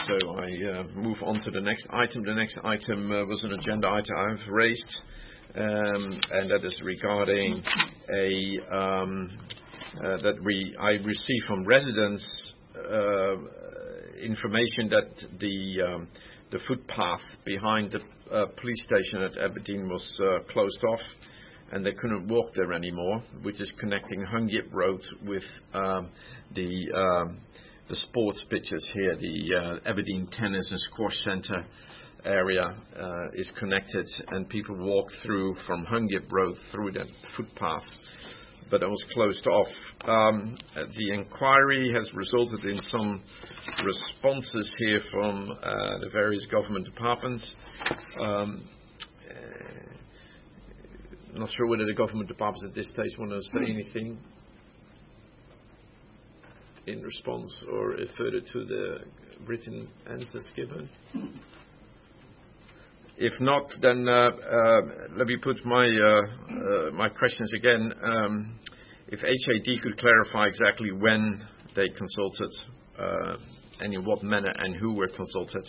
so I move on to the next item. The next item was an agenda item I've raised, and that is regarding I received from residents information that the footpath behind the police station at Aberdeen was closed off, and they couldn't walk there anymore, which is connecting Hungyip Road with the sports pitches here. The Aberdeen Tennis and Squash Centre area is connected, and people walk through from Hungyip Road through that footpath, but it was closed off. The inquiry has resulted in some responses here from the various government departments. Not sure whether the government departments at this stage want to say anything in response or further to the written answers given. If not, then let me put my questions again. If HAD could clarify exactly when they consulted, and in what manner, and who were consulted,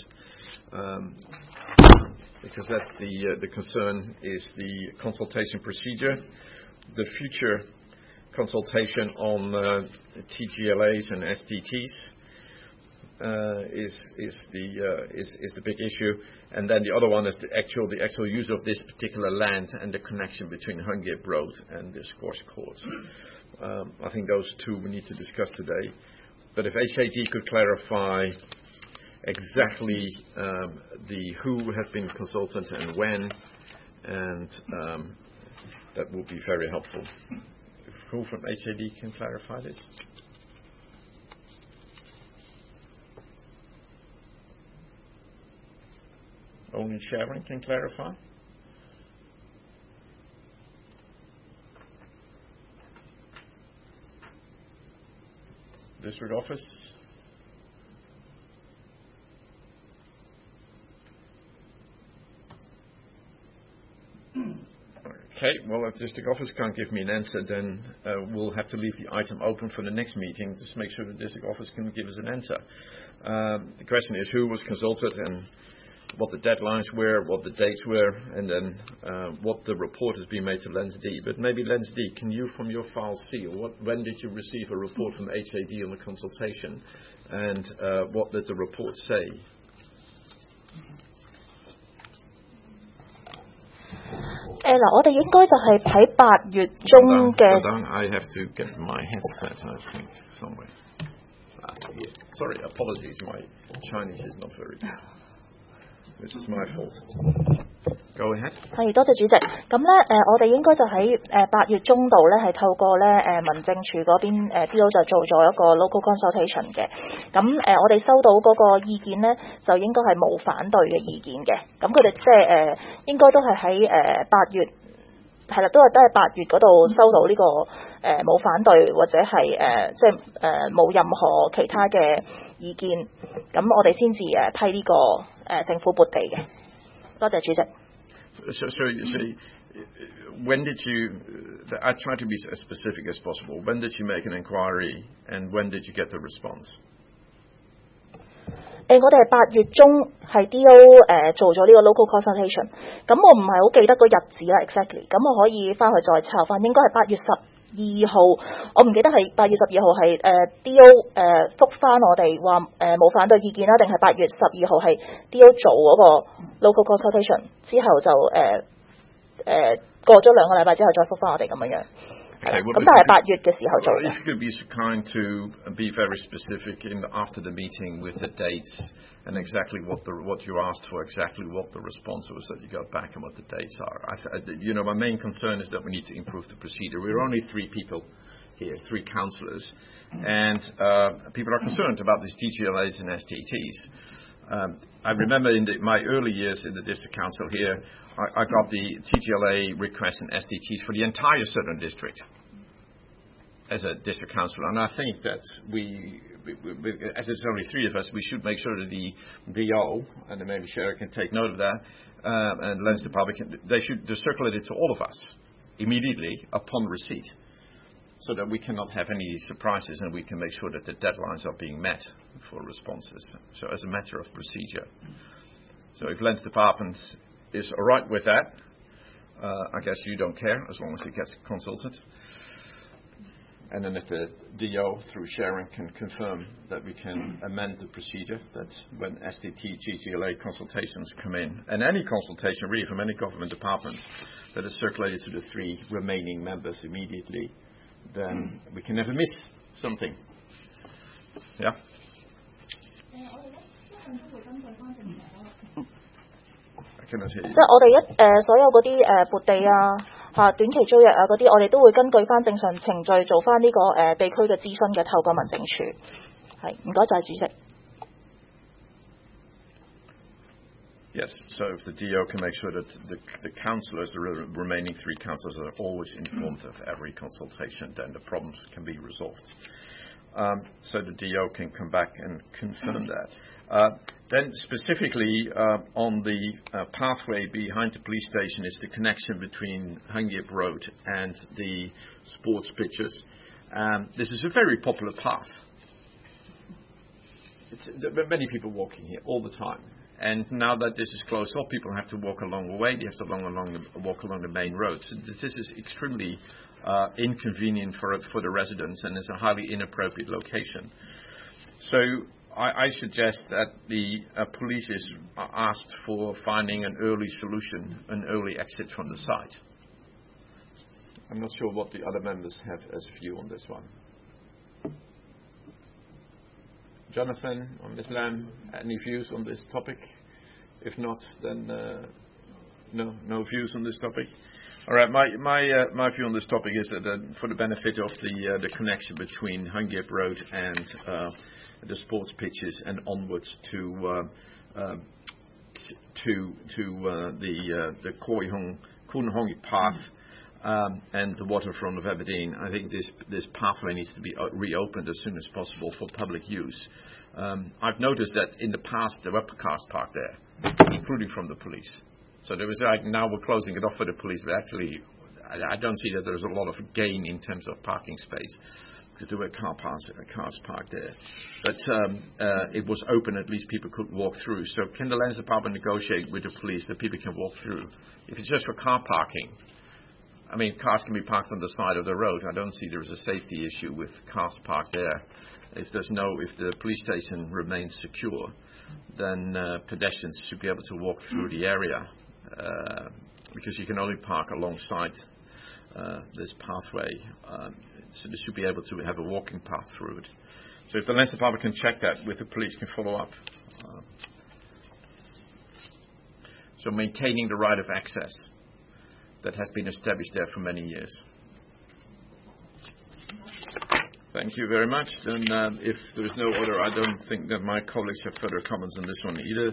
because that's the concern is the consultation procedure, the future consultation on TGLAs and STTs is the big issue, and then the other one is the actual use of this particular land and the connection between Hungyip Road and the squash courts. I think those two we need to discuss today. But if HAD could clarify exactly the who has been consulted and when, and that would be very helpful. Who from HAD can clarify this? Only Sharon can clarify. District office. Okay, well, if district office can't give me an answer, then we'll have to leave the item open for the next meeting to make sure the district office can give us an answer. The question is who was consulted and what the deadlines were, what the dates were, and then what the report has been made to LensD. But maybe LensD, can you from your file see, when did you receive a report from HAD on the consultation, and what did the report say? I have to get my headset, I think, somewhere. Here. Sorry, apologies, my Chinese is not very good. This is my fault. Go ahead. 係，多謝主席。咁咧，我哋應該就喺8月中度咧，係透過咧民政處嗰邊DO 就做咗一個 local consultation 嘅。咁我哋收到嗰個意見咧，就應該係冇反對嘅意見嘅。咁佢哋即係應該都係喺8月。係啦，都係8月嗰度收到呢個冇反對或者係即係冇任何其他嘅意見，咁我哋先至批呢個政府撥地嘅。多謝主席。 So when did you? I try to be as specific as possible. When did you make an inquiry, and when did you get the response? 我哋係8月中係 DO 做咗呢個 local consultation， 咁我唔係好記得個日子啦 exactly， 咁我可以翻去再抄翻，應該係8月12號，我唔記得係8月12號係DO 覆翻我哋話冇反對意見啦，定係8月12號係 DO 做嗰個 local consultation 之後就過咗2個禮拜之後再覆翻我哋咁樣。 Okay, well, 咁但係8月嘅時候做嘅。 If you could be so kind to be very specific after the meeting with the dates and exactly what you asked for, exactly what the response was that you got back and what the dates are. My main concern is that we need to improve the procedure. We're only 3 people here, 3 councillors, and people are concerned about these TGLAs and STTs. I remember in my early years in the district council here, I got the TGLA requests and STTs for the entire Southern District as a district council, and I think that we as it's only 3 of us, we should make sure that the DO and maybe Sharon can take note of that, and Leinster Public, they should circulate it to all of us immediately upon receipt. so that we cannot have any surprises and we can make sure that the deadlines are being met for responses. So as a matter of procedure. So if Lens Department is all right with that, I guess you don't care as long as it gets consulted. And then if the DO through Sharon can confirm that we can amend the procedure, that when STT, GCLA consultations come in, and any consultation really from any government department that is circulated to the 3 remaining members immediately, then we can never miss something. Yeah? I cannot hear you. 即係我哋所有嗰啲撥地啊短期租約啊嗰啲，我哋都會根據翻正常程序做翻呢個地區嘅諮詢嘅，透過民政處。係，唔該晒主席。 Yes, so if the DO can make sure that the councillors, the remaining 3 councillors, are always informed of every consultation, then the problems can be resolved. So the DO can come back and confirm that. Then specifically on the pathway behind the police station is the connection between Hangyip Road and the sports pitches. This is a very popular path. There are many people walking here all the time. And now that this is closed off, people have to walk along the way. They have to walk along the main road. So this is extremely inconvenient for the residents, and it's a highly inappropriate location. So I suggest that the police is asked for finding an early solution, an early exit from the site. I'm not sure what the other members have as view on this one. Jonathan or Ms. Lam, any views on this topic? If not, then no views on this topic. All right, my view on this topic is that for the benefit of the connection between Hangyip Road and the sports pitches and onwards to the Koonhongi path. And the waterfront of Aberdeen, I think this pathway needs to be reopened as soon as possible for public use. I've noticed that in the past there were cars parked there, including from the police. So there was now we're closing it off for the police, but actually I don't see that there's a lot of gain in terms of parking space because there were cars parked there. But it was open, at least people could walk through. So can the Lands Department negotiate with the police that people can walk through? If it's just for car parking, I mean, cars can be parked on the side of the road. I don't see there's a safety issue with cars parked there. If the police station remains secure, then pedestrians should be able to walk through the area because you can only park alongside this pathway. So they should be able to have a walking path through it. So if the Lands Department can check that with the police, can follow up. So maintaining the right of access that has been established there for many years. Thank you very much. Then if there is no other, I don't think that my colleagues have further comments on this one either.